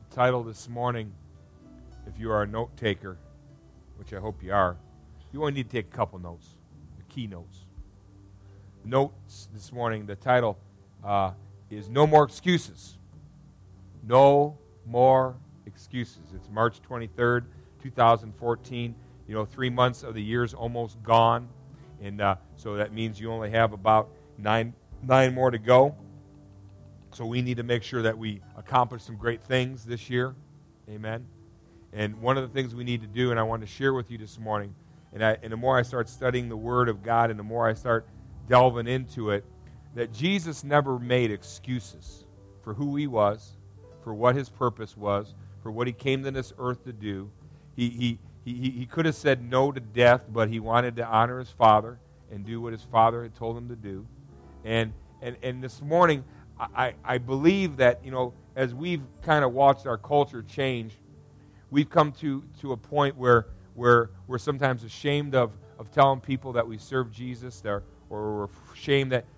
Title this morning, if you are a note taker, which I hope you are, you only need to take a couple notes, the key notes. Notes this morning, the title is No More Excuses. No More Excuses. It's March 23rd, 2014. 3 months of the year's almost gone, and so that means you only have about nine more to go. So we need to make sure that we accomplish some great things this year. Amen. And one of the things we need to do, and I want to share with you this morning, and the more I start studying the Word of God and the more I start delving into it, that Jesus never made excuses for who He was, for what His purpose was, for what He came to this earth to do. He could have said no to death, but He wanted to honor His Father and do what His Father had told Him to do. And this morning, I believe that, as we've kind of watched our culture change, we've come to a point where we're sometimes ashamed of telling people that we serve Jesus, or we're ashamed that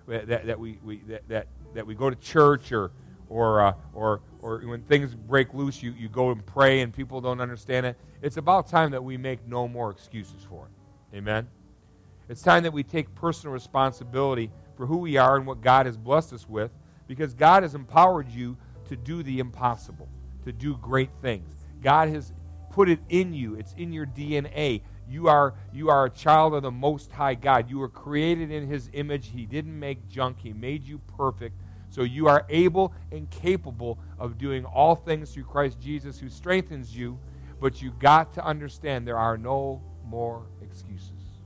we go to church, or when things break loose, you go and pray and people don't understand it. It's about time that we make no more excuses for it. Amen? It's time that we take personal responsibility for who we are and what God has blessed us with, because God has empowered you to do the impossible, to do great things. God has put it in you. It's in your DNA. You are a child of the Most High God. You were created in His image. He didn't make junk. He made you perfect. So you are able and capable of doing all things through Christ Jesus, who strengthens you. But you got to understand there are no more excuses.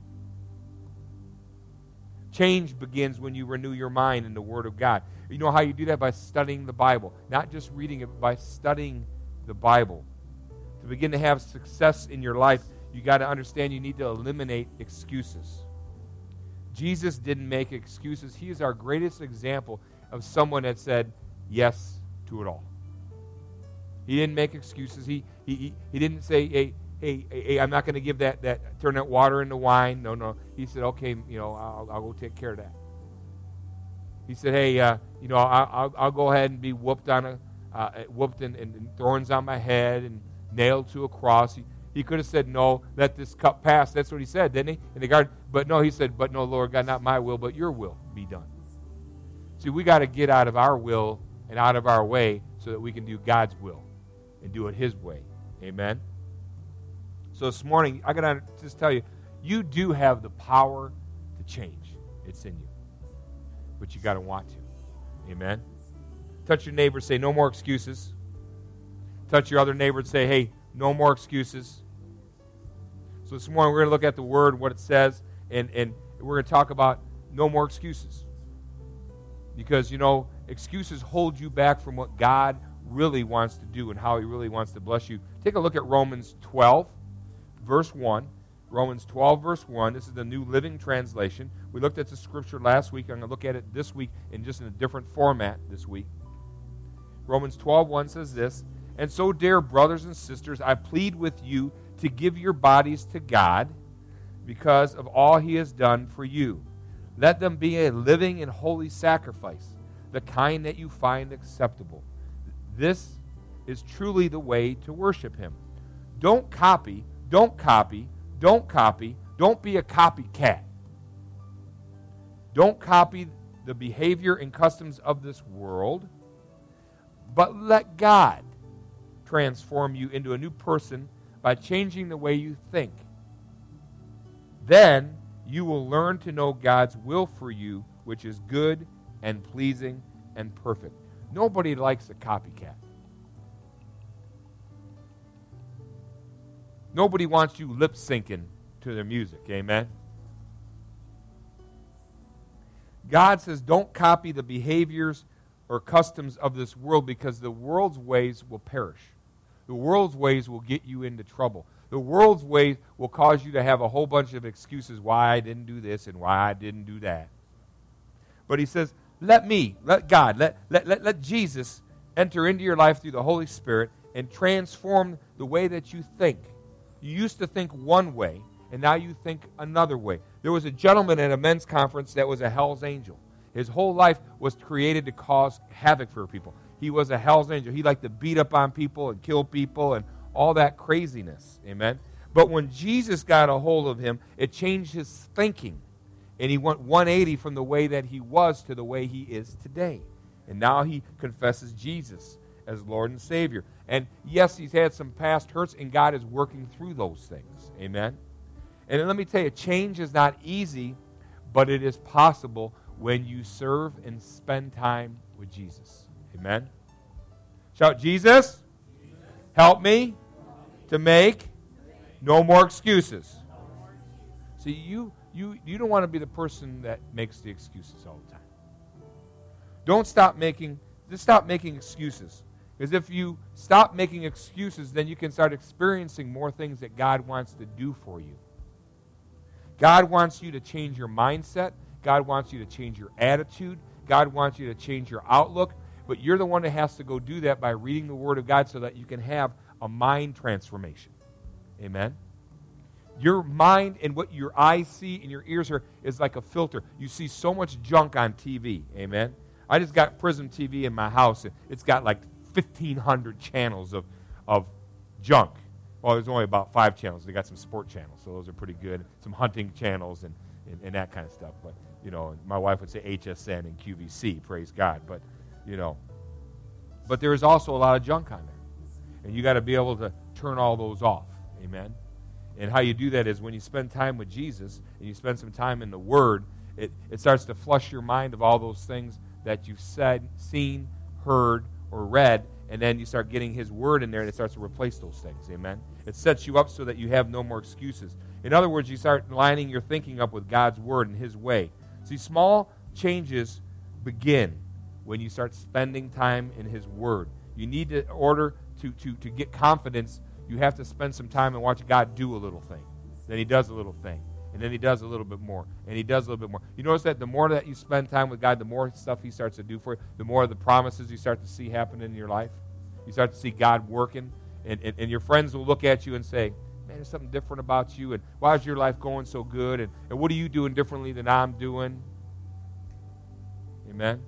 Change begins when you renew your mind in the Word of God. You know how you do that? By studying the Bible. Not just reading it, but by studying the Bible. To begin to have success in your life, you got to understand you need to eliminate excuses. Jesus didn't make excuses. He is our greatest example of someone that said yes to it all. He didn't make excuses. He didn't say, hey, I'm not going to give turn that water into wine. No. He said, okay, I'll go take care of that. He said, hey, I'll go ahead and be whooped and thorns on my head and nailed to a cross. He could have said, no, let this cup pass. That's what he said, didn't he? In the garden. But no, he said, but no, Lord God, not my will, but your will be done. See, we got to get out of our will and out of our way so that we can do God's will and do it His way. Amen? So this morning, I got to just tell you, you do have the power to change. It's in you. But you got to want to. Amen? Touch your neighbor, say, no more excuses. Touch your other neighbor and say, hey, no more excuses. So this morning, we're going to look at the Word, what it says, and we're going to talk about no more excuses. Because, excuses hold you back from what God really wants to do and how He really wants to bless you. Take a look at Romans 12, verse 1. Romans 12, verse 1. This is the New Living Translation. We looked at the scripture last week. I'm going to look at it this week in a different format this week. Romans 12:1 says this, and so, dear brothers and sisters, I plead with you to give your bodies to God because of all He has done for you. Let them be a living and holy sacrifice, the kind that you find acceptable. This is truly the way to worship Him. Don't copy. Don't be a copycat. Don't copy the behavior and customs of this world, but let God transform you into a new person by changing the way you think. Then you will learn to know God's will for you, which is good and pleasing and perfect. Nobody likes a copycat. Nobody wants you lip-syncing to their music, amen? God says don't copy the behaviors or customs of this world because the world's ways will perish. The world's ways will get you into trouble. The world's ways will cause you to have a whole bunch of excuses why I didn't do this and why I didn't do that. But He says, let God, let Jesus enter into your life through the Holy Spirit and transform the way that you think. You used to think one way, and now you think another way. There was a gentleman at a men's conference that was a Hell's Angel. His whole life was created to cause havoc for people. He was a hell's angel. He liked to beat up on people and kill people and all that craziness. Amen? But when Jesus got a hold of him, it changed his thinking. And he went 180 from the way that he was to the way he is today. And now he confesses Jesus as Lord and Savior. And yes, he's had some past hurts, and God is working through those things. Amen? And let me tell you, change is not easy, but it is possible when you serve and spend time with Jesus. Amen? Shout, Jesus, help me to make no more excuses. See, you don't want to be the person that makes the excuses all the time. Just stop making excuses. Because if you stop making excuses, then you can start experiencing more things that God wants to do for you. God wants you to change your mindset. God wants you to change your attitude. God wants you to change your outlook. But you're the one that has to go do that by reading the Word of God so that you can have a mind transformation. Amen? Your mind and what your eyes see and your ears hear is like a filter. You see so much junk on TV. Amen? I just got Prism TV in my house. It's got like 1,500 channels of junk. Well, there's only about 5 channels. They got some sport channels, so those are pretty good. Some hunting channels and that kind of stuff. But, my wife would say HSN and QVC, praise God. But, but there is also a lot of junk on there. And you got to be able to turn all those off. Amen? And how you do that is when you spend time with Jesus and you spend some time in the Word, it starts to flush your mind of all those things that you've said, seen, heard, or read, and then you start getting His Word in there, and it starts to replace those things. Amen? It sets you up so that you have no more excuses. In other words, you start lining your thinking up with God's Word and His way. See, small changes begin when you start spending time in His Word. You need to, in order to get confidence, you have to spend some time and watch God do a little thing. Then He does a little thing. And then He does a little bit more. And He does a little bit more. You notice that the more that you spend time with God, the more stuff He starts to do for you, the more of the promises you start to see happen in your life. You start to see God working. And your friends will look at you and say, man, there's something different about you. And why is your life going so good? And what are you doing differently than I'm doing? Amen?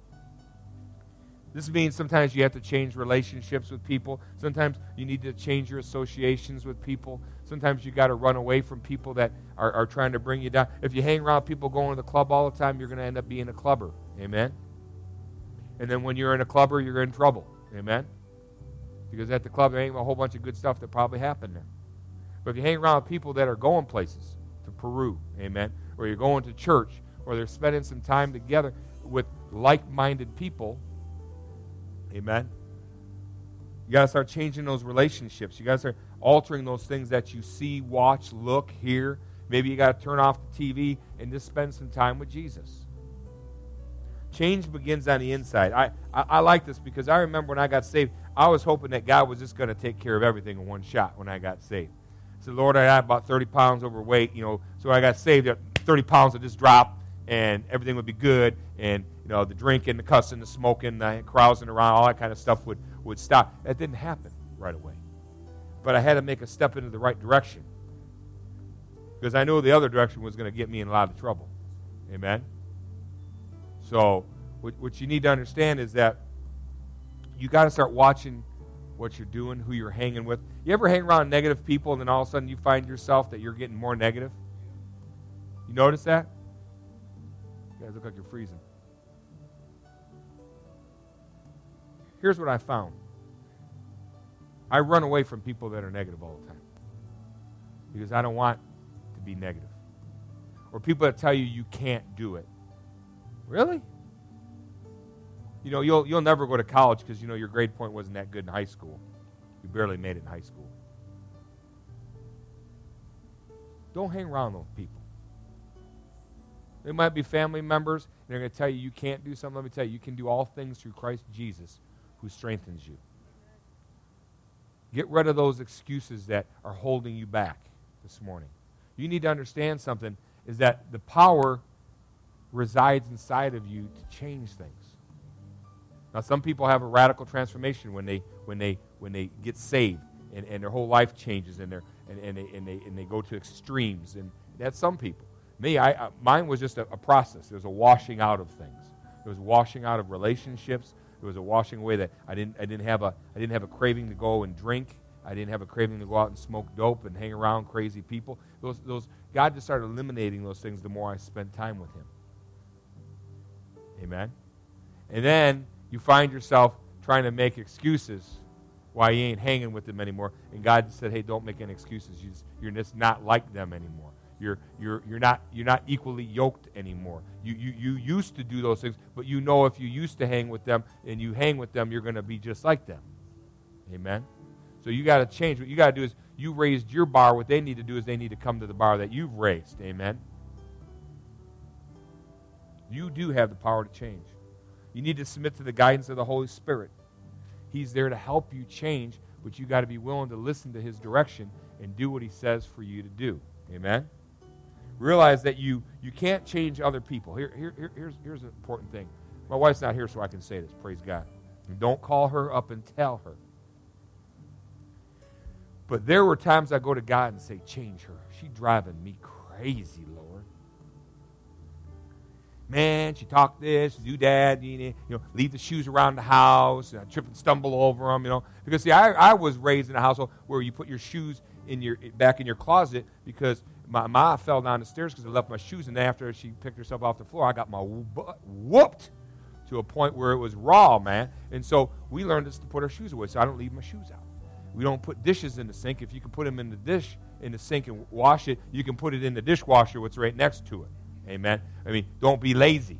This means sometimes you have to change relationships with people. Sometimes you need to change your associations with people. Sometimes you got to run away from people that are trying to bring you down. If you hang around people going to the club all the time, you're going to end up being a clubber. Amen? And then when you're in a clubber, you're in trouble. Amen? Because at the club, there ain't a whole bunch of good stuff that probably happened there. But if you hang around with people that are going places, to Peru, amen, or you're going to church, or they're spending some time together with like-minded people, amen, you got to start changing those relationships. You got to start altering those things that you see, watch, look, hear. Maybe you got to turn off the TV and just spend some time with Jesus. Change begins on the inside. I like this because I remember when I got saved, I was hoping that God was just going to take care of everything in one shot when I got saved. I said, Lord, I had about 30 pounds overweight, so when I got saved, 30 pounds would just drop and everything would be good. And, the drinking, the cussing, the smoking, the carousing around, all that kind of stuff would stop. That didn't happen right away. But I had to make a step into the right direction because I knew the other direction was going to get me in a lot of trouble. Amen? So what you need to understand is that you got to start watching what you're doing, who you're hanging with. You ever hang around negative people and then all of a sudden you find yourself that you're getting more negative? You notice that? You guys look like you're freezing. Here's what I found. I run away from people that are negative all the time because I don't want to be negative. Or people that tell you you can't do it. Really? You'll never go to college because, your grade point wasn't that good in high school. You barely made it in high school. Don't hang around those people. They might be family members, and they're going to tell you you can't do something. Let me tell you, you can do all things through Christ Jesus who strengthens you. Get rid of those excuses that are holding you back this morning. You need to understand something, is that the power resides inside of you to change things. Now, some people have a radical transformation when they get saved, and their whole life changes, and they go to extremes, and that's some people. Mine was just a process. There was a washing out of things. There was washing out of relationships. There It was a washing away that I didn't have a craving to go and drink. I didn't have a craving to go out and smoke dope and hang around crazy people. God just started eliminating those things the more I spent time with him. Amen? And then you find yourself trying to make excuses why you ain't hanging with them anymore. And God said, hey, don't make any excuses. You're just not like them anymore. You're not equally yoked anymore. You used to do those things, but you know if you used to hang with them and you hang with them, you're going to be just like them. Amen? So you got to change. What you got to do is you raised your bar. What they need to do is they need to come to the bar that you've raised. Amen? You do have the power to change. You need to submit to the guidance of the Holy Spirit. He's there to help you change, but you got to be willing to listen to his direction and do what he says for you to do. Amen? Realize that you can't change other people. Here's an important thing. My wife's not here, so I can say this. Praise God. And don't call her up and tell her. But there were times I go to God and say, change her. She's driving me crazy, Lord. Man, she talked this, do that, leave the shoes around the house, and I trip and stumble over them, Because, see, I was raised in a household where you put your shoes back in your closet because my ma fell down the stairs because I left my shoes, and then after she picked herself off the floor, I got my butt whooped to a point where it was raw, man. And so we learned to put our shoes away, so I don't leave my shoes out. We don't put dishes in the sink. If you can put them in the sink and wash it, you can put it in the dishwasher, what's right next to it. Amen? Don't be lazy.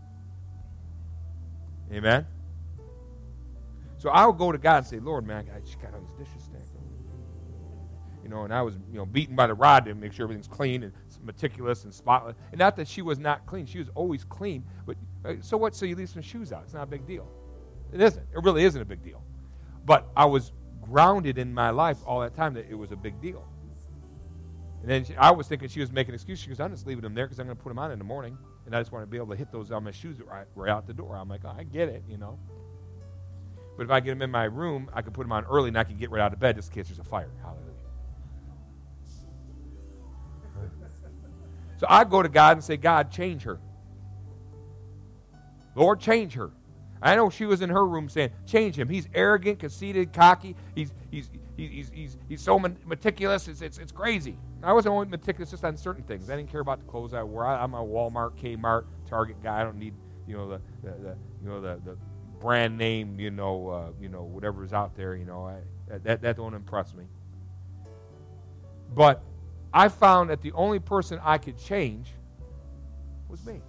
Amen? So I would go to God and say, Lord, man, I just got all these dishes stacked. And I was, beaten by the rod to make sure everything's clean and meticulous and spotless. And not that she was not clean. She was always clean. But so what? So you leave some shoes out. It's not a big deal. It isn't. It really isn't a big deal. But I was grounded in my life all that time that it was a big deal. And then I was thinking she was making excuses. She goes, I'm just leaving them there because I'm going to put them on in the morning. And I just want to be able to hit those on my shoes right out the door. I'm like, oh, I get it, But if I get them in my room, I can put them on early and I can get right out of bed just in case there's a fire. Hallelujah. So I go to God and say, God, change her. Lord, change her. I know she was in her room saying, change him. He's arrogant, conceited, cocky. He's so meticulous. It's crazy. I wasn't only meticulous just on certain things. I didn't care about the clothes I wore. I'm a Walmart, Kmart, Target guy. I don't need the brand name. Whatever's out there. That don't impress me. But I found that the only person I could change was me.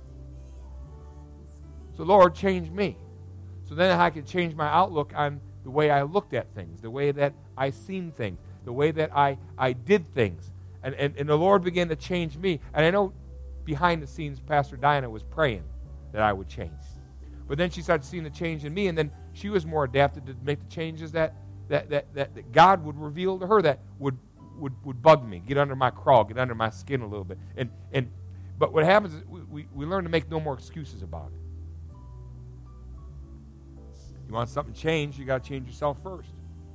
So Lord, change me. So then I could change my outlook on the way I looked at things, the way that I seen things, the way that I did things. And the Lord began to change me. And I know behind the scenes Pastor Diana was praying that I would change. But then she started seeing the change in me, and then she was more adapted to make the changes that God would reveal to her that would bug me, get under my crawl, get under my skin a little bit. But what happens is we learn to make no more excuses about it. You want something changed, you got to change yourself first.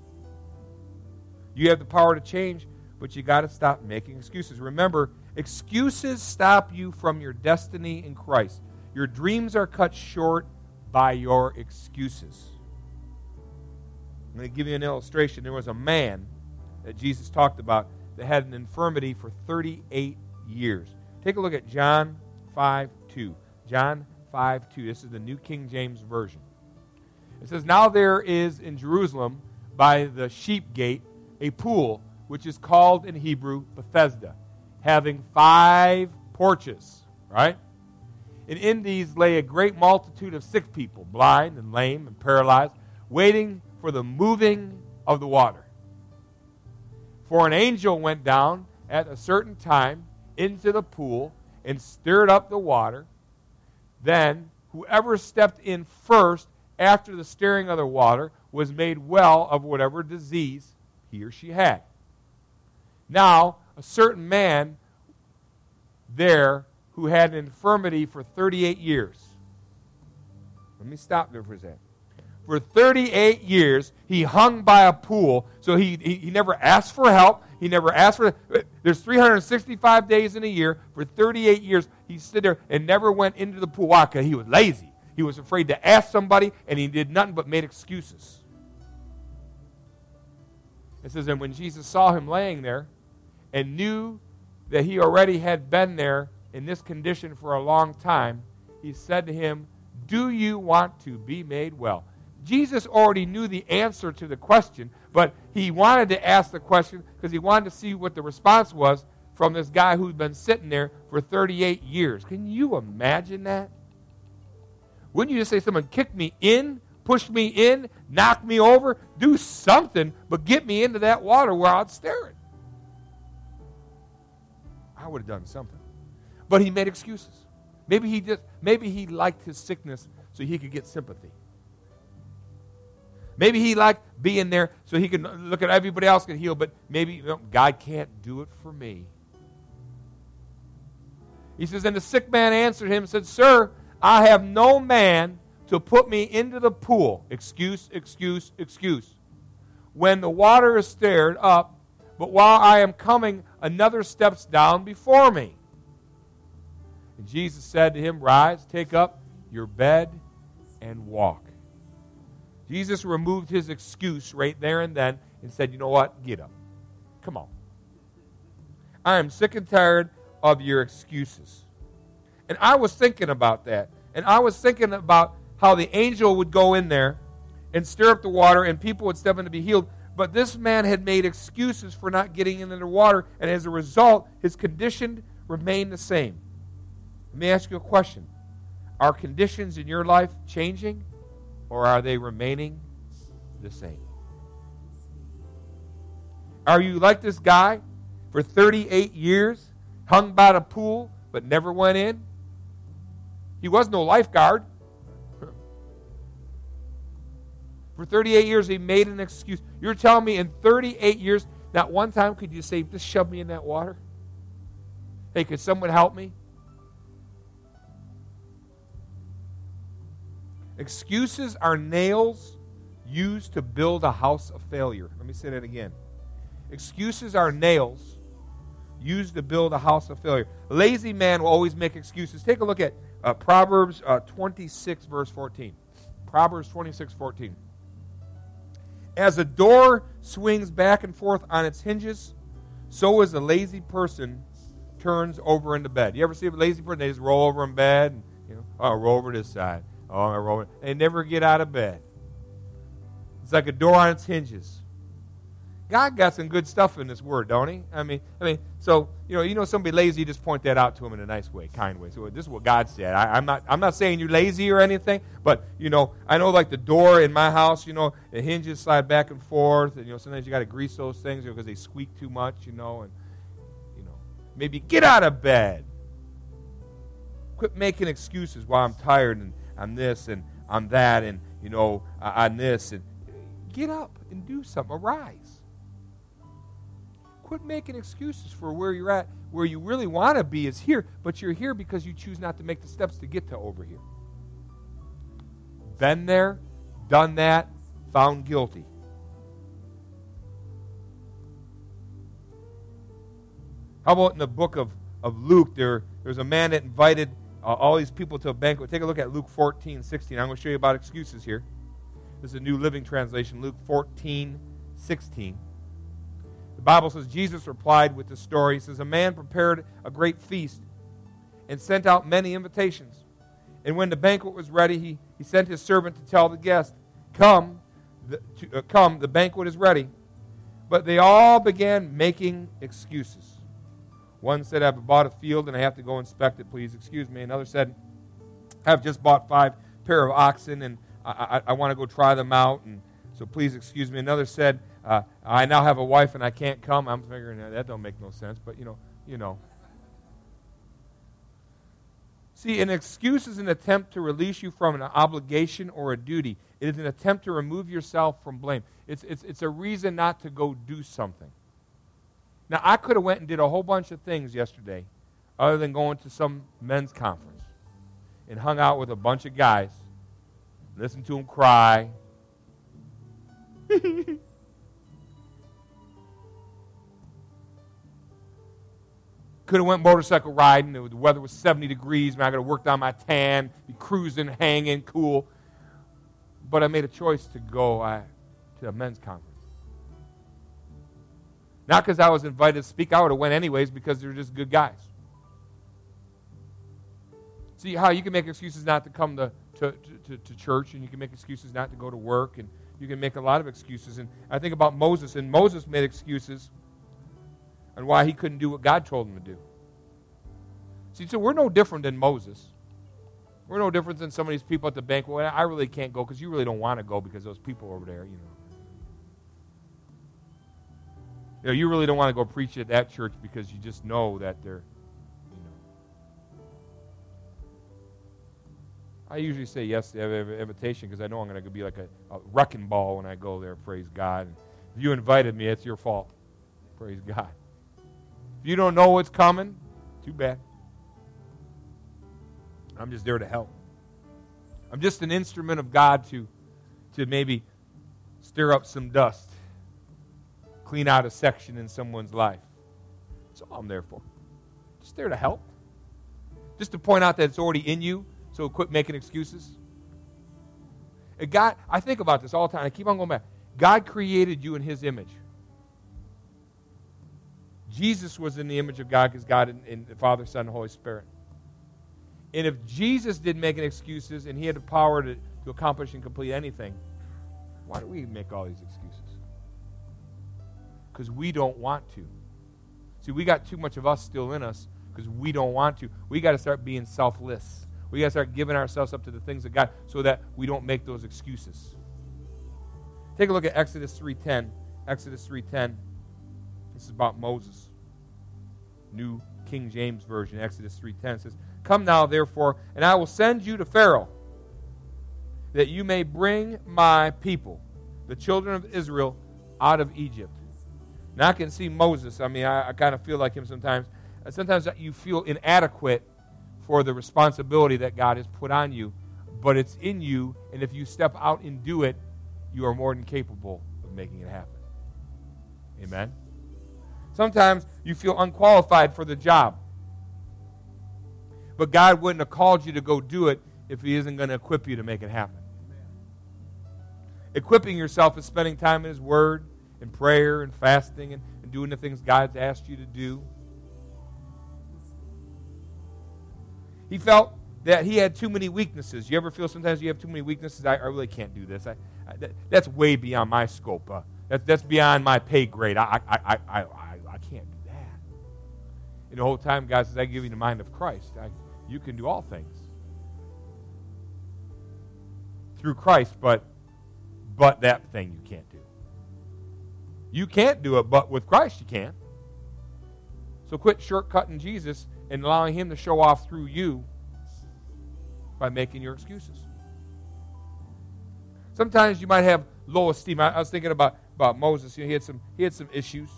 You have the power to change, but you got to stop making excuses. Remember, excuses stop you from your destiny in Christ. Your dreams are cut short by your excuses. I'm going to give you an illustration. There was a man that Jesus talked about that had an infirmity for 38 years. Take a look at John 5:2. John 5:2. This is the New King James Version. It says, now there is in Jerusalem by the sheep gate a pool, which is called in Hebrew Bethesda, having 5 porches, right? And in these lay a great multitude of sick people, blind and lame and paralyzed, waiting for the moving of the water. For an angel went down at a certain time into the pool and stirred up the water. Then whoever stepped in first after the stirring of the water was made well of whatever disease he or she had. Now, a certain man there who had an infirmity for 38 years. Let me stop there for a second. For 38 years, he hung by a pool, so he never asked for help. He never asked for... There's 365 days in a year. For 38 years, he stood there and never went into the pool. Why? Because he was lazy. He was afraid to ask somebody, and he did nothing but made excuses. It says, and when Jesus saw him laying there and knew that he already had been there in this condition for a long time, he said to him, do you want to be made well? Jesus already knew the answer to the question, but he wanted to ask the question because he wanted to see what the response was from this guy who's been sitting there for 38 years. Can you imagine that? Wouldn't you just say, someone kicked me in, pushed me in, knocked me over, do something, but get me into that water where I'd stare it? I would have done something. But he made excuses. Maybe he liked his sickness so he could get sympathy. Maybe he liked being there so he could look at everybody else get healed, but maybe God can't do it for me. He says, and the sick man answered him and said, sir, I have no man to put me into the pool. Excuse, excuse, excuse. When the water is stirred up, but while I am coming, another steps down before me. And Jesus said to him, rise, take up your bed, and walk. Jesus removed his excuse right there and then and said, you know what? Get up. Come on. I am sick and tired of your excuses. And I was thinking about that. And I was thinking about how the angel would go in there and stir up the water and people would step in to be healed. But this man had made excuses for not getting into the water, and as a result, his condition remained the same. Let me ask you a question. Are conditions in your life changing, or are they remaining the same? Are you like this guy for 38 years, hung by the pool, but never went in? He was no lifeguard. For 38 years, he made an excuse. You're telling me in 38 years, not one time could you say, just shove me in that water? Hey, could someone help me? Excuses are nails used to build a house of failure. Let me say that again. Excuses are nails used to build a house of failure. A lazy man will always make excuses. Take a look at Proverbs 26, verse 14. Proverbs 26, 14. As a door swings back and forth on its hinges, so is a lazy person turns over into bed. You ever see a lazy person? They just roll over in bed. And, roll over this side. I roll over. They never get out of bed. It's like a door on its hinges. God got some good stuff in this word, don't he? I mean, so somebody lazy, you just point that out to him in a nice way, kind way. So this is what God said. I'm not saying you're lazy or anything, but I know like the door in my house, the hinges slide back and forth, and sometimes you got to grease those things because they squeak too much, and maybe get out of bed. Quit making excuses while I'm tired and I'm this and I'm that and I'm this, and get up and do something. Arise. Quit making excuses for where you're at. Where you really want to be is here, but you're here because you choose not to make the steps to get to over here. Been there, done that, found guilty. How about in the book of Luke, there's a man that invited all these people to a banquet. Take a look at Luke 14, 16. I'm going to show you about excuses here. This is a New Living Translation, Luke 14, 16. The Bible says, Jesus replied with this story. He says, a man prepared a great feast and sent out many invitations. And when the banquet was ready, he sent his servant to tell the guests, come, the banquet is ready. But they all began making excuses. One said, I've bought a field and I have to go inspect it, please excuse me. Another said, I've just bought 5 pair of oxen and I want to go try them out, and so please excuse me. Another said, I now have a wife and I can't come. I'm figuring that don't make no sense, but you know. See, an excuse is an attempt to release you from an obligation or a duty. It is an attempt to remove yourself from blame. It's a reason not to go do something. Now, I could have went and did a whole bunch of things yesterday other than going to some men's conference and hung out with a bunch of guys, listen to them cry. Could have went motorcycle riding. The weather was 70 degrees. Man, I could have worked on my tan, be cruising, hanging, cool. But I made a choice to go to a men's conference. Not because I was invited to speak. I would have went anyways because they're just good guys. See how you can make excuses not to come to church, and you can make excuses not to go to work, and you can make a lot of excuses. And I think about Moses, and Moses made excuses on why he couldn't do what God told him to do. See, so we're no different than Moses. We're no different than some of these people at the bank. Well, I really can't go because you really don't want to go because those people over there, you really don't want to go preach at that church because you just know that they're, I usually say yes to every invitation because I know I'm going to be like a wrecking ball when I go there, praise God. And if you invited me, it's your fault, praise God. If you don't know what's coming, too bad. I'm just there to help. I'm just an instrument of God to maybe stir up some dust, clean out a section in someone's life. That's all I'm there for. Just there to help. Just to point out that it's already in you, so quit making excuses. I think about this all the time. I keep on going back. God created you in His image. Jesus was in the image of God because God in the Father, Son, and Holy Spirit. And if Jesus didn't make any excuses and He had the power to accomplish and complete anything, why do we make all these excuses? Because we don't want to. See, we got too much of us still in us because we don't want to. We got to start being selfless. We got to start giving ourselves up to the things of God so that we don't make those excuses. Take a look at Exodus 3:10. Exodus 3:10. This is about Moses. New King James Version, Exodus 3:10 says, "Come now, therefore, and I will send you to Pharaoh, that you may bring my people, the children of Israel, out of Egypt." Now I can see Moses. I mean, I kind of feel like him sometimes. Sometimes you feel inadequate for the responsibility that God has put on you, but it's in you, and if you step out and do it, you are more than capable of making it happen. Amen? Sometimes you feel unqualified for the job, but God wouldn't have called you to go do it if He isn't going to equip you to make it happen. Equipping yourself is spending time in His Word, and prayer, and fasting, and doing the things God's asked you to do. He felt that he had too many weaknesses. You ever feel sometimes you have too many weaknesses? I really can't do this. That's way beyond my scope. That's beyond my pay grade. I can't do that. And the whole time, God says, I give you the mind of Christ. You can do all things through Christ, but that thing you can't do. You can't do it, but with Christ you can. So quit shortcutting Jesus and allowing Him to show off through you by making your excuses. Sometimes you might have low esteem. I was thinking about Moses. He had some issues.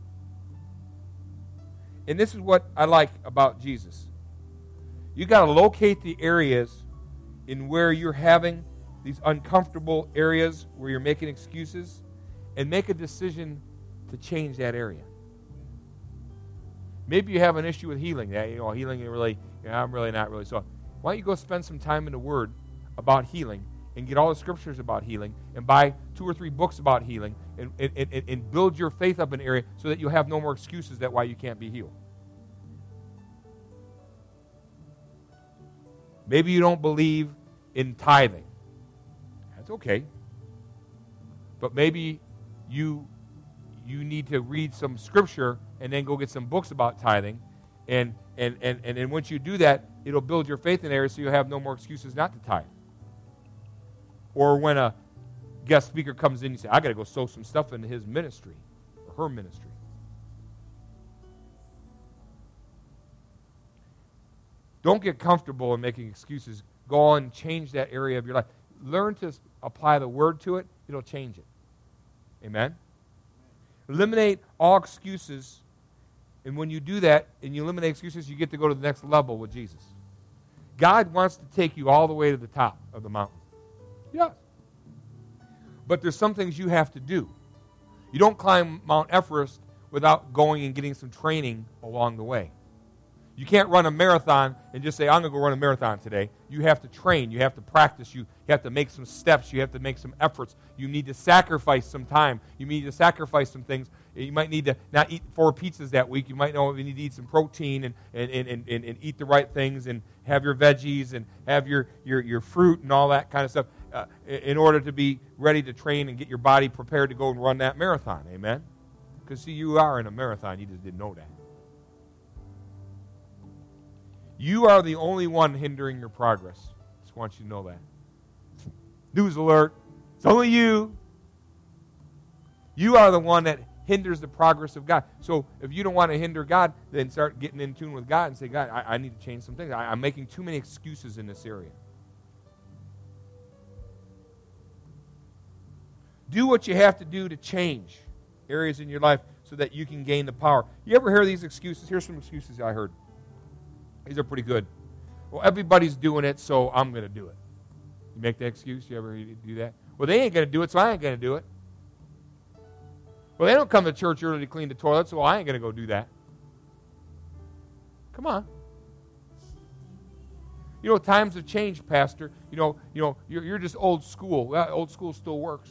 And this is what I like about Jesus. You got to locate the areas in where you're having these uncomfortable areas where you're making excuses and make a decision to change that area. Maybe you have an issue with healing. Healing really, I'm really not really. So why don't you go spend some time in the Word about healing and get all the scriptures about healing and buy 2 or 3 books about healing and build your faith up in an area so that you'll have no more excuses that why you can't be healed. Maybe you don't believe in tithing. That's okay. But maybe you need to read some scripture and then go get some books about tithing. And once you do that, it'll build your faith in areas so you'll have no more excuses not to tithe. Or when a guest speaker comes in, you say, I got to go sow some stuff into his ministry or her ministry. Don't get comfortable in making excuses. Go on and change that area of your life. Learn to apply the Word to it. It'll change it. Amen? Eliminate all excuses. And when you do that and you eliminate excuses, you get to go to the next level with Jesus. God wants to take you all the way to the top of the mountain. Yes. But there's some things you have to do. You don't climb Mount Everest without going and getting some training along the way. You can't run a marathon and just say, I'm going to go run a marathon today. You have to train. You have to practice. You have to make some steps. You have to make some efforts. You need to sacrifice some time. You need to sacrifice some things. You might need to not eat 4 pizzas that week. You might know you need to eat some protein and eat the right things and have your veggies and have your fruit and all that kind of stuff in order to be ready to train and get your body prepared to go and run that marathon. Amen? Because, see, you are in a marathon. You just didn't know that. You are the only one hindering your progress. Just want you to know that. News alert. It's only you. You are the one that hinders the progress of God. So if you don't want to hinder God, then start getting in tune with God and say, God, I need to change some things. I'm making too many excuses in this area. Do what you have to do to change areas in your life so that you can gain the power. You ever hear these excuses? Here's some excuses I heard. These are pretty good. Well, everybody's doing it, so I'm going to do it. You make that excuse? You ever do that? Well, they ain't going to do it, so I ain't going to do it. Well, they don't come to church early to clean the toilet, so I ain't going to go do that. Come on. You know, times have changed, Pastor. You're just old school. Well, old school still works.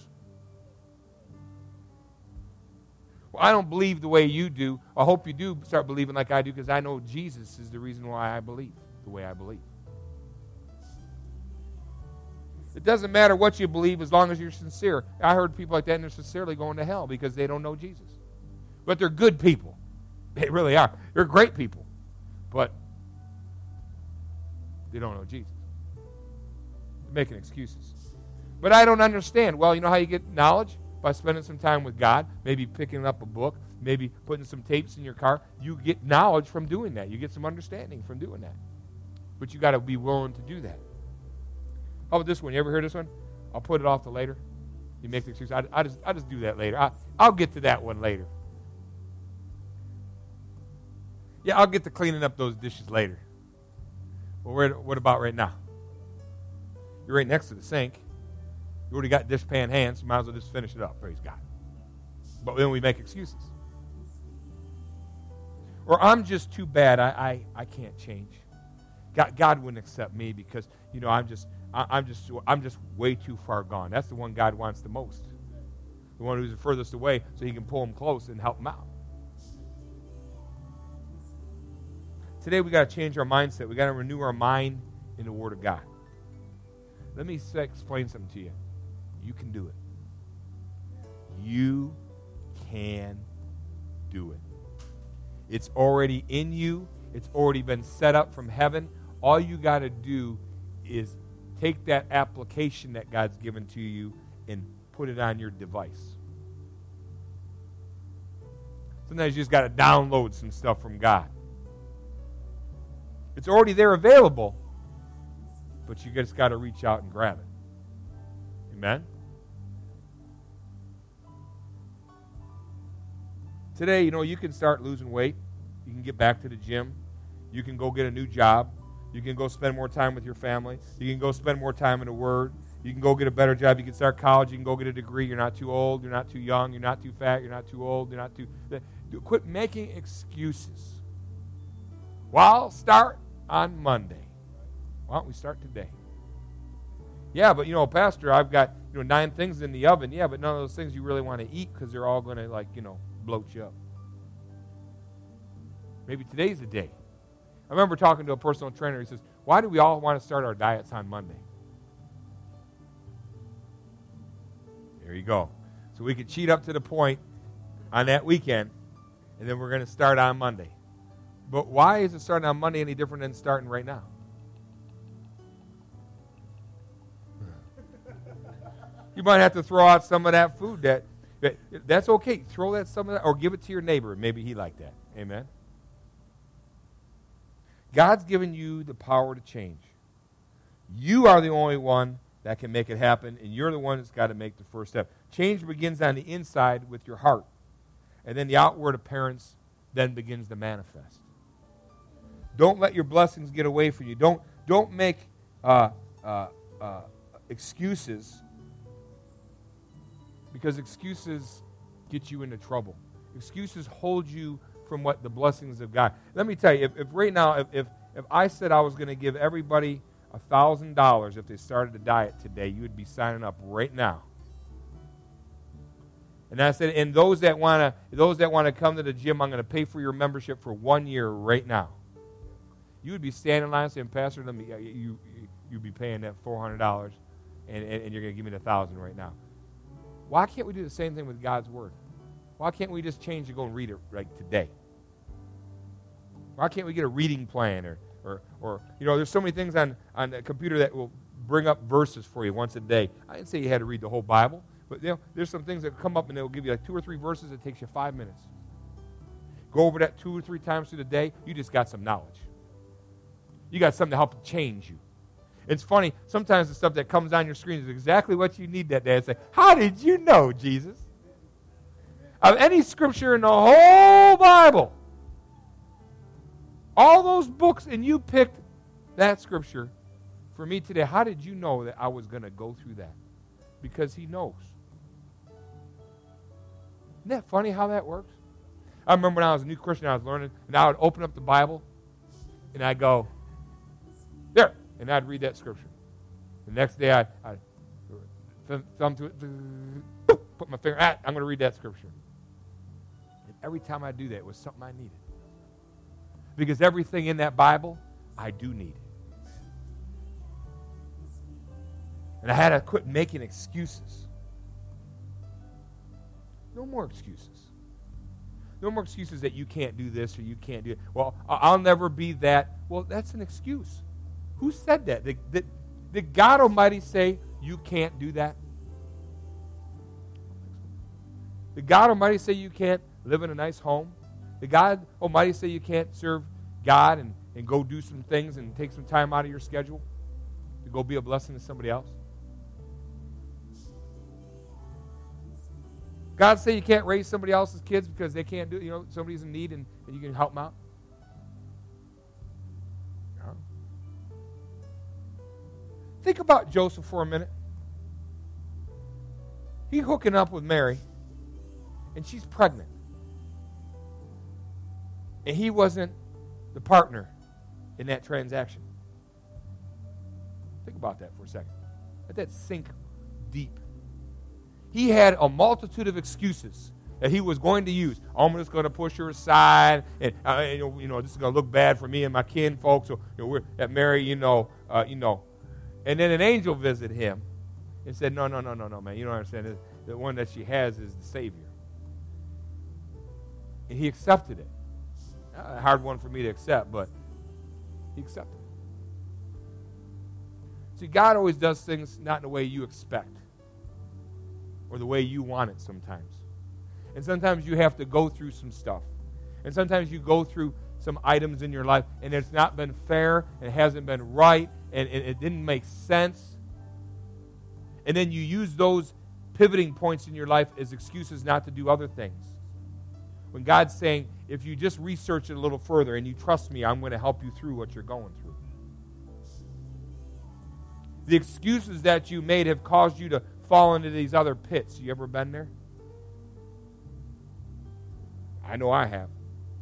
Well, I don't believe the way you do. I hope you do start believing like I do, because I know Jesus is the reason why I believe the way I believe. It doesn't matter what you believe as long as you're sincere. I heard people like that, and they're sincerely going to hell because they don't know Jesus. But they're good people. They really are. They're great people. But they don't know Jesus. They're making excuses. But I don't understand. Well, you know how you get knowledge? By spending some time with God, maybe picking up a book, maybe putting some tapes in your car. You get knowledge from doing that. You get some understanding from doing that. But you got to be willing to do that. How about this one? You ever heard this one? I'll put it off to later. You make the excuse. I just do that later. I'll get to that one later. Yeah, I'll get to cleaning up those dishes later. Well, what about right now? You're right next to the sink. You already got dishpan hands, so you might as well just finish it up. Praise God. But then we make excuses. Or I'm just too bad. I can't change. God wouldn't accept me because I'm just way too far gone. That's the one God wants the most. The one who's the furthest away, so He can pull him close and help him out. Today we got to change our mindset. We got to renew our mind in the Word of God. Let me explain something to you. You can do it. You can do it. It's already in you. It's already been set up from heaven. All you got to do is take that application that God's given to you and put it on your device. Sometimes you just got to download some stuff from God. It's already there available, but you just got to reach out and grab it. Amen? Today, you can start losing weight. You can get back to the gym. You can go get a new job. You can go spend more time with your family. You can go spend more time in the Word. You can go get a better job. You can start college. You can go get a degree. You're not too old. You're not too young. You're not too fat. You're not too old. You're not too... Quit making excuses. Well, I'll start on Monday. Why don't we start today? Yeah, but, Pastor, I've got, 9 things in the oven. Yeah, but none of those things you really want to eat because they're all going to, bloat you up. Maybe today's the day. I remember talking to a personal trainer. He says, why do we all want to start our diets on Monday? There you go. So we could cheat up to the point on that weekend, and then we're going to start on Monday. But why is it starting on Monday any different than starting right now? You might have to throw out some of that food. That's okay. Throw that some of that, or give it to your neighbor. Maybe he liked that. Amen. God's given you the power to change. You are the only one that can make it happen, and you're the one that's got to make the first step. Change begins on the inside with your heart, and then the outward appearance then begins to manifest. Don't let your blessings get away from you. Don't make excuses, because excuses get you into trouble. Excuses hold you from what the blessings of God. Let me tell you, if right now, if I said I was going to give everybody $1,000 if they started a diet today, you would be signing up right now. And I said, and those that want to come to the gym, I'm going to pay for your membership for 1 year right now. You would be standing in line saying, Pastor, you'd be paying that $400, and you're going to give me the $1,000 right now. Why can't we do the same thing with God's Word? Why can't we just change and go and read it like today? Why can't we get a reading plan or there's so many things on the computer that will bring up verses for you once a day. I didn't say you had to read the whole Bible, but there's some things that come up and they'll give you like 2 or 3 verses. It takes you 5 minutes. Go over that 2 or 3 times through the day. You just got some knowledge. You got something to help change you. It's funny, sometimes the stuff that comes on your screen is exactly what you need that day. It's like, how did you know, Jesus? Of any scripture in the whole Bible, all those books, and you picked that scripture for me today. How did you know that I was going to go through that? Because he knows. Isn't that funny how that works? I remember when I was a new Christian, I was learning, and I would open up the Bible, and I'd go, there, and I'd read that scripture. The next day, I'd thumb to it, put my finger, I'm going to read that scripture. And every time I do that, it was something I needed. Because everything in that Bible, I do need. And I had to quit making excuses. No more excuses. No more excuses that you can't do this or you can't do it. Well, I'll never be that. Well, that's an excuse. Who said that? Did God Almighty say you can't do that? Did God Almighty say you can't live in a nice home? Did God Almighty say you can't serve God and go do some things and take some time out of your schedule to go be a blessing to somebody else? God say you can't raise somebody else's kids because they can't do it, somebody's in need and you can help them out? No. Think about Joseph for a minute. He's hooking up with Mary, and she's pregnant. And he wasn't the partner in that transaction. Think about that for a second. Let that sink deep. He had a multitude of excuses that he was going to use. I'm just going to push her aside, and this is going to look bad for me and my kin folks. So we're at Mary, And then an angel visited him and said, "No, man, you don't understand. The one that she has is the Savior." And he accepted it. A hard one for me to accept, but he accepted it. See, God always does things not in the way you expect or the way you want it sometimes. And sometimes you have to go through some stuff. And sometimes you go through some items in your life, and it's not been fair, and it hasn't been right, and it didn't make sense. And then you use those pivoting points in your life as excuses not to do other things. When God's saying, if you just research it a little further and you trust me, I'm going to help you through what you're going through. The excuses that you made have caused you to fall into these other pits. You ever been there? I know I have.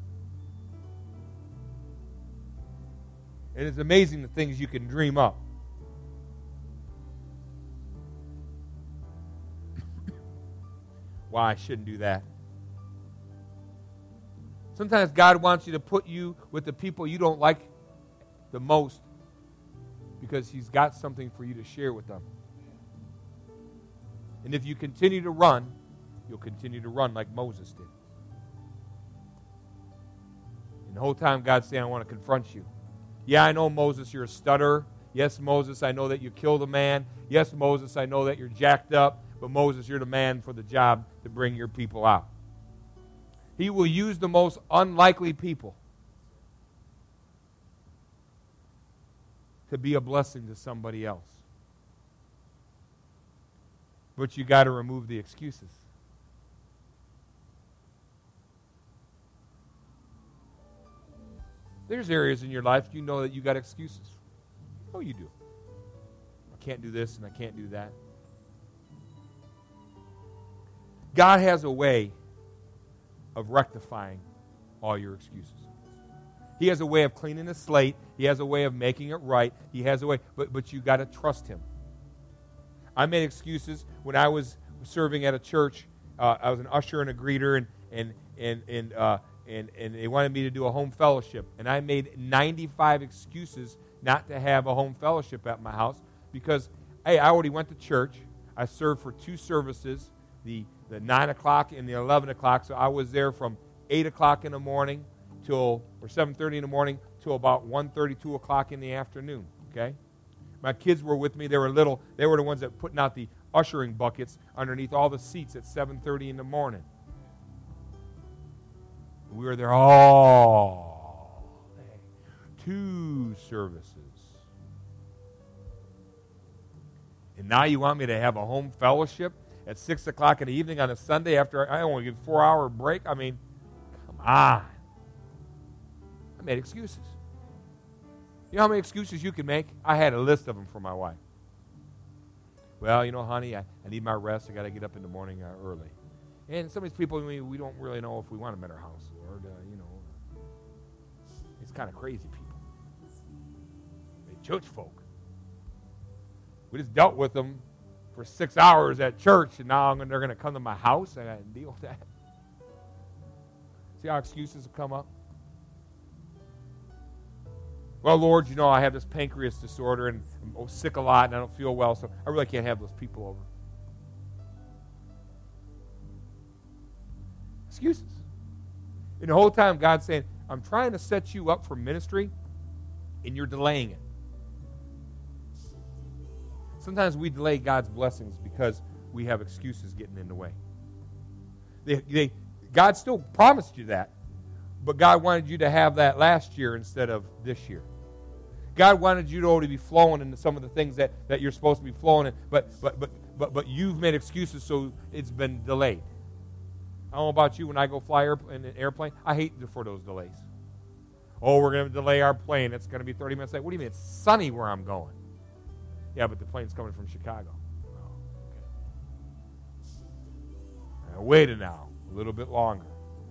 And it's amazing the things you can dream up. Why I shouldn't do that. Sometimes God wants you to put you with the people you don't like the most because he's got something for you to share with them. And if you continue to run, you'll continue to run like Moses did. And the whole time God's saying, I want to confront you. Yeah, I know, Moses, you're a stutterer. Yes, Moses, I know that you killed a man. Yes, Moses, I know that you're jacked up. But Moses, you're the man for the job to bring your people out. He will use the most unlikely people to be a blessing to somebody else. But you got to remove the excuses. There's areas in your life you know that you got excuses. Oh, you do. I can't do this and I can't do that. God has a way of rectifying all your excuses. He has a way of cleaning the slate. He has a way of making it right. He has a way, but you got to trust him. I made excuses when I was serving at a church. I was an usher and a greeter, and they wanted me to do a home fellowship. And I made 95 excuses not to have a home fellowship at my house because, hey, I already went to church. I served for 2 services, the 9 o'clock and the 11 o'clock. So I was there from 8 o'clock in the morning or 7:30 in the morning till about 1:30, 2 o'clock in the afternoon. Okay? My kids were with me. They were little. They were the ones that were putting out the ushering buckets underneath all the seats at 7:30 in the morning. We were there all day. 2 services. And now you want me to have a home fellowship at 6 o'clock in the evening on a Sunday after I only get a 4-hour break? I mean, come on. I made excuses. You know how many excuses you can make? I had a list of them for my wife. Well, honey, I need my rest. I got to get up in the morning early. And some of these people, we don't really know if we want them at our house, Lord. It's kind of crazy people. They church folk. We just dealt with them for 6 hours at church, and now they're going to come to my house, and I got to deal with that. See how excuses have come up? Well, Lord, I have this pancreas disorder, and I'm sick a lot, and I don't feel well, so I really can't have those people over. Excuses. And the whole time, God's saying, I'm trying to set you up for ministry, and you're delaying it. Sometimes we delay God's blessings because we have excuses getting in the way. God still promised you that, but God wanted you to have that last year instead of this year. God wanted you to be flowing into some of the things that you're supposed to be flowing in, but you've made excuses, so it's been delayed. I don't know about you. When I go fly in an airplane, I hate for those delays. Oh, we're going to delay our plane. It's going to be 30 minutes late. What do you mean? It's sunny where I'm going. Yeah, but the plane's coming from Chicago. Oh, okay. I waited now a little bit longer.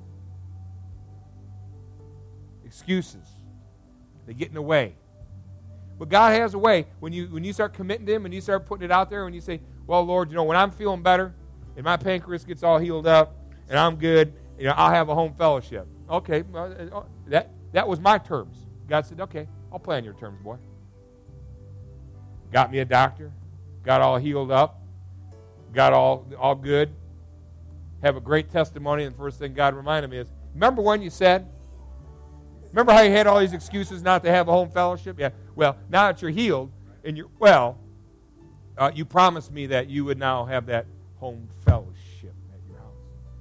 Excuses. They get in the way. But God has a way. When you start committing to Him and you start putting it out there and you say, well, Lord, when I'm feeling better and my pancreas gets all healed up and I'm good, I'll have a home fellowship. Okay, that was my terms. God said, okay, I'll play on your terms, boy. Got me a doctor, got all healed up, got all good, have a great testimony, and the first thing God reminded me is, remember when you said, remember how you had all these excuses not to have a home fellowship? Yeah, well, now that you're healed and you're well, you promised me that you would now have that home fellowship at your house.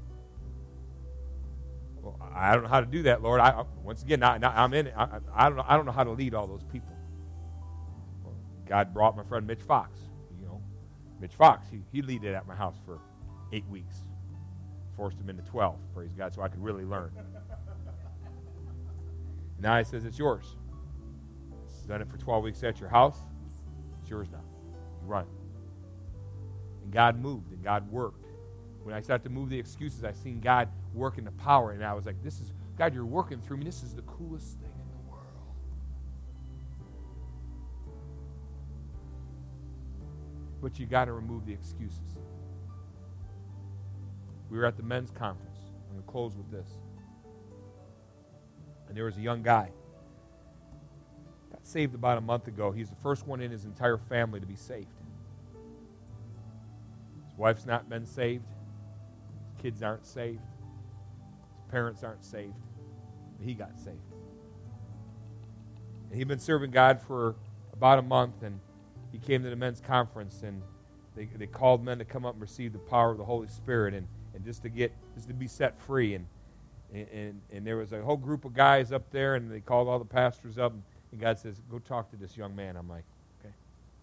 Well, I don't know how to do that, Lord. Once again, I'm in it. I don't know how to lead all those people. God brought my friend Mitch Fox. Mitch Fox, he lead it at my house for 8 weeks. Forced him into 12, praise God, so I could really learn. Now he says, it's yours. Done it for 12 weeks at your house. It's yours now. You run. And God moved and God worked. When I started to move the excuses, I seen God work in the power, and I was like, God, you're working through me. This is the coolest thing in the world. But you got to remove the excuses. We were at the men's conference. I'm going to close with this. And there was a young guy. Got saved about a month ago. He's the first one in his entire family to be saved. His wife's not been saved. His kids aren't saved. His parents aren't saved. But he got saved. And he'd been serving God for about a month, and he came to the men's conference, and they called men to come up and receive the power of the Holy Spirit, and just to be set free. And there was a whole group of guys up there, and they called all the pastors up, and God says, go talk to this young man. I'm like, okay.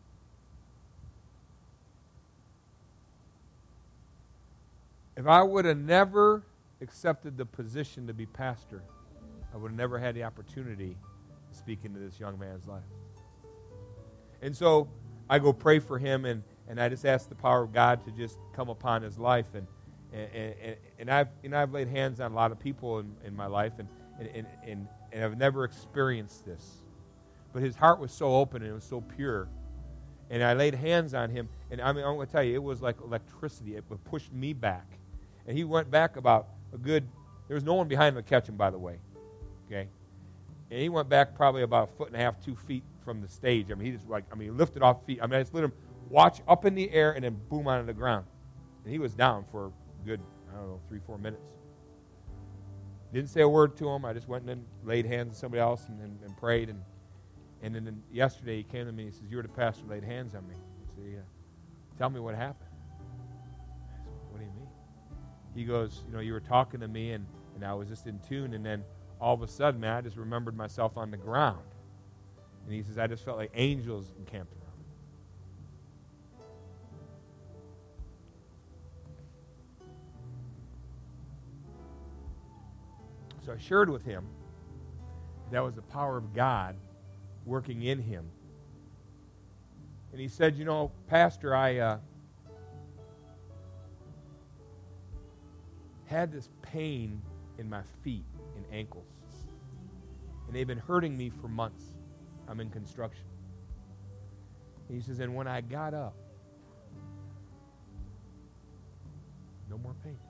If I would have never accepted the position to be pastor, I would have never had the opportunity to speak into this young man's life. And so I go pray for him, and I just ask the power of God to just come upon his life. And I've laid hands on a lot of people in my life, and I've never experienced this. But his heart was so open and it was so pure. And I laid hands on him, and I'm going to tell you, it was like electricity. It pushed me back. And he went back about there was no one behind him to catch him, by the way. Okay? And he went back probably about 1.5 feet, 2 feet from the stage. He lifted off feet. I just let him watch up in the air and then boom onto the ground. And he was down for a good, 3-4 minutes. Didn't say a word to him. I just went and laid hands on somebody else and prayed. And then yesterday he came to me and he says, "You were the pastor who laid hands on me." I said, "Yeah." "Tell me what happened." I said, "What do you mean?" He goes, "You were talking to me and I was just in tune, and then all of a sudden, man, I just remembered myself on the ground." And he says, "I just felt like angels encamped around me." So I shared with him that was the power of God working in him. And he said, "Pastor, I had this pain in my feet and ankles. And they've been hurting me for months. I'm in construction." And he says, "And when I got up, no more pain."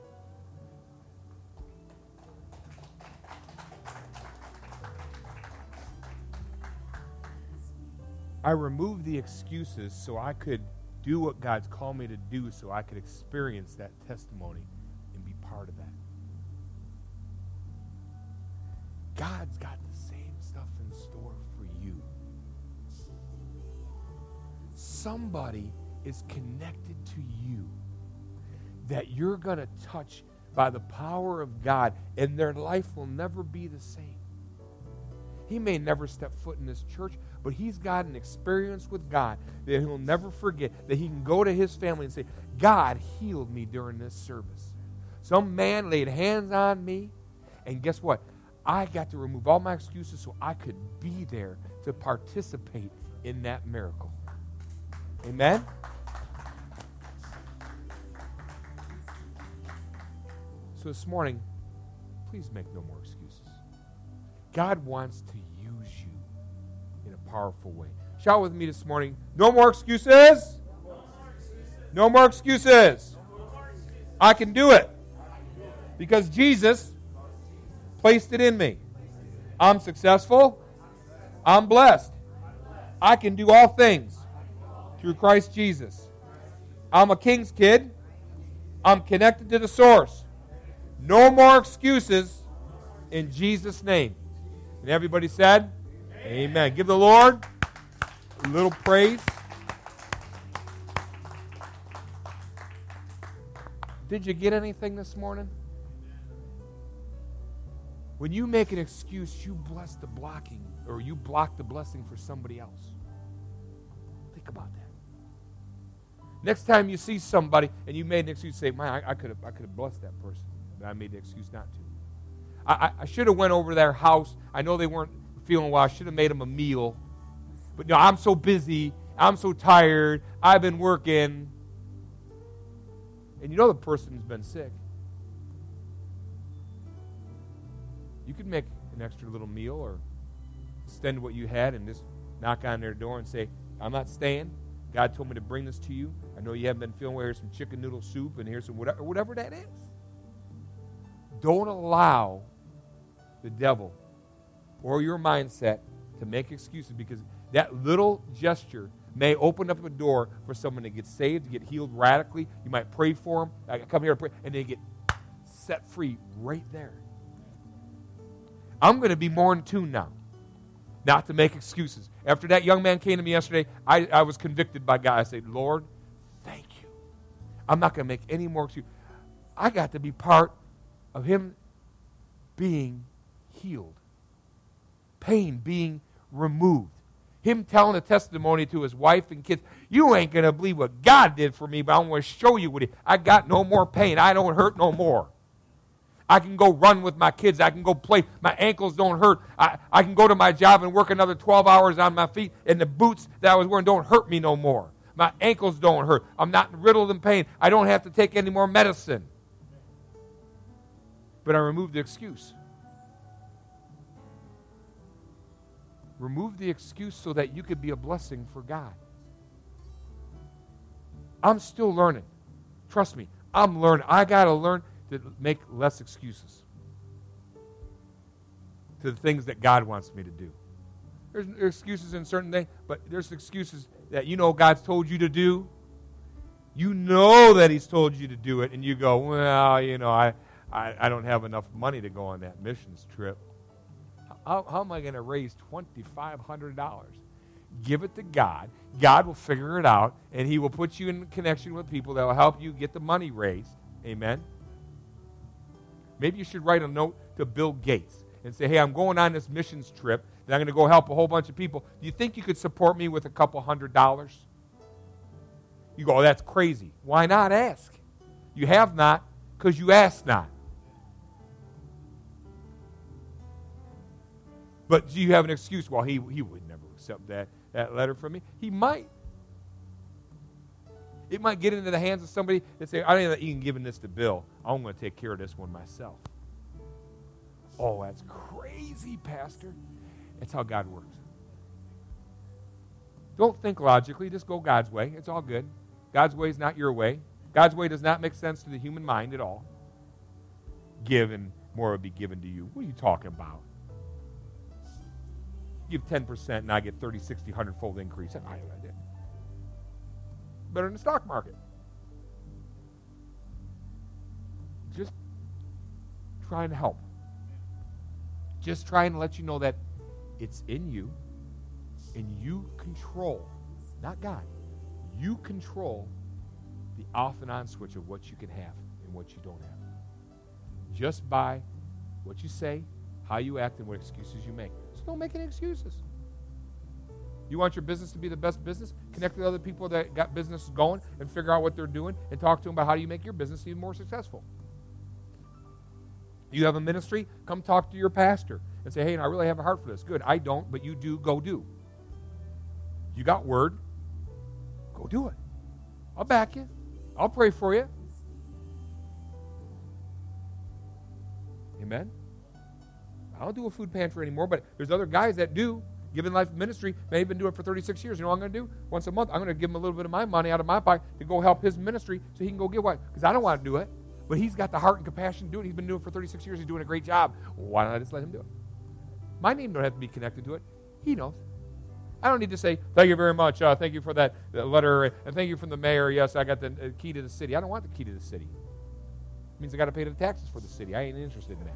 I removed the excuses so I could do what God's called me to do, so I could experience that testimony and be part of that. God's got the same stuff in store for you. Somebody is connected to you that you're going to touch by the power of God, and their life will never be the same. He may never step foot in this church, but he's got an experience with God that he'll never forget, that he can go to his family and say, "God healed me during this service. Some man laid hands on me, and guess what? I got to remove all my excuses so I could be there to participate in that miracle." Amen? So this morning, please make no more excuses. God wants to use you in a powerful way. Shout with me this morning, "No more excuses. No more excuses. I can do it because Jesus placed it in me. I'm successful. I'm blessed. I can do all things through Christ Jesus. I'm a king's kid. I'm connected to the source. No more excuses in Jesus' name." And everybody said, Amen. Give the Lord a little praise. Did you get anything this morning? When you make an excuse, you bless the blocking, or you block the blessing for somebody else. Think about that. Next time you see somebody and you made an excuse, say, "Man, I could have blessed that person, but I made the excuse not to. I should have went over to their house. I know they weren't feeling well. I should have made them a meal. But no, I'm so busy. I'm so tired. I've been working." And the person's been sick. You could make an extra little meal or extend what you had and just knock on their door and say, "I'm not staying. God told me to bring this to you. I know you haven't been feeling well. Here's some chicken noodle soup and here's some whatever that is." Don't allow the devil or your mindset to make excuses, because that little gesture may open up a door for someone to get saved, to get healed radically. You might pray for them. I come here to pray, and they get set free right there. I'm going to be more in tune now, not to make excuses. After that young man came to me yesterday, I was convicted by God. I said, "Lord, thank you. I'm not going to make any more excuses. I got to be part of him being healed, pain being removed, him telling a testimony to his wife and kids. You ain't going to believe what God did for me, but I'm going to show you what I got no more pain. I don't hurt no more. I can go run with my kids. I can go play. My ankles don't hurt. I can go to my job and work another 12 hours on my feet, and the boots that I was wearing don't hurt me no more. My ankles don't hurt. I'm not riddled in pain. I don't have to take any more medicine." But I removed the excuse. Remove the excuse so that you could be a blessing for God. I'm still learning. Trust me, I'm learning. I got to learn to make less excuses to the things that God wants me to do. There's excuses in certain things, but there's excuses that God's told you to do. You know that He's told you to do it, and you go, well, I don't have enough money to go on that missions trip. How am I going to raise $2,500? Give it to God. God will figure it out, and He will put you in connection with people that will help you get the money raised. Amen? Maybe you should write a note to Bill Gates and say, hey, I'm going on this missions trip, and I'm going to go help a whole bunch of people. Do you think you could support me with a couple $100? You go, oh, that's crazy. Why not ask? You have not because you ask not. But do you have an excuse? Well, he would never accept that letter from me. He might. It might get into the hands of somebody that say, I ain't even giving this to Bill. I'm going to take care of this one myself. Oh, that's crazy, Pastor. That's how God works. Don't think logically. Just go God's way. It's all good. God's way is not your way. God's way does not make sense to the human mind at all. Give and more will be given to you. What are you talking about? Give 10% and I get 30, 60, 100-fold increase. I did. Better than the stock market. Just trying to help. Just trying to let you know that it's in you and you control, not God, you control the off and on switch of what you can have and what you don't have. Just by what you say, how you act, and what excuses you make. So don't make any excuses. You want your business to be the best business? Connect with other people that got businesses going and figure out what they're doing and talk to them about how do you make your business even more successful. You have a ministry? Come talk to your pastor and say, hey, I really have a heart for this. Good. I don't, but you do. Go do. You got word? Go do it. I'll back you. I'll pray for you. Amen? I don't do a food pantry anymore, but there's other guys that do. Given Life Ministry, they've been doing it for 36 years. You know what I'm going to do? Once a month, I'm going to give him a little bit of my money out of my pocket to go help his ministry so he can go get what? Because I don't want to do it. But he's got the heart and compassion to do it. He's been doing it for 36 years. He's doing a great job. Why don't I just let him do it? My name don't have to be connected to it. He knows. I don't need to say, thank you very much. Thank you for that letter. And thank you from the mayor. Yes, I got the key to the city. I don't want the key to the city. It means I got to pay the taxes for the city. I ain't interested in that.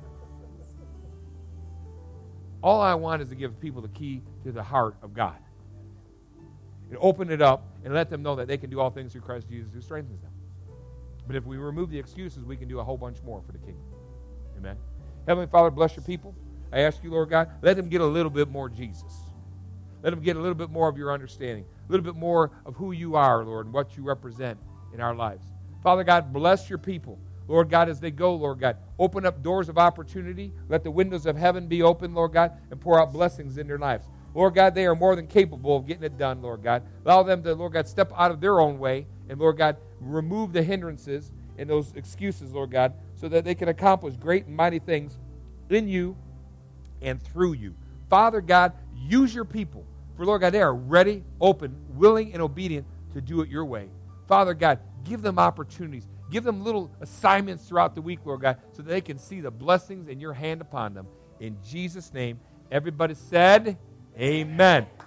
All I want is to give people the key to the heart of God. And open it up and let them know that they can do all things through Christ Jesus who strengthens them. But if we remove the excuses, we can do a whole bunch more for the kingdom. Amen. Heavenly Father, bless your people. I ask you, Lord God, let them get a little bit more Jesus. Let them get a little bit more of your understanding, a little bit more of who you are, Lord, and what you represent in our lives. Father God, bless your people. Lord God, as they go, Lord God, open up doors of opportunity. Let the windows of heaven be open, Lord God, and pour out blessings in their lives. Lord God, they are more than capable of getting it done, Lord God. Allow them to, Lord God, step out of their own way and, Lord God, remove the hindrances and those excuses, Lord God, so that they can accomplish great and mighty things in you and through you. Father God, use your people. For, Lord God, they are ready, open, willing, and obedient to do it your way. Father God, give them opportunities. Give them little assignments throughout the week, Lord God, so that they can see the blessings in your hand upon them. In Jesus' name, everybody said, amen.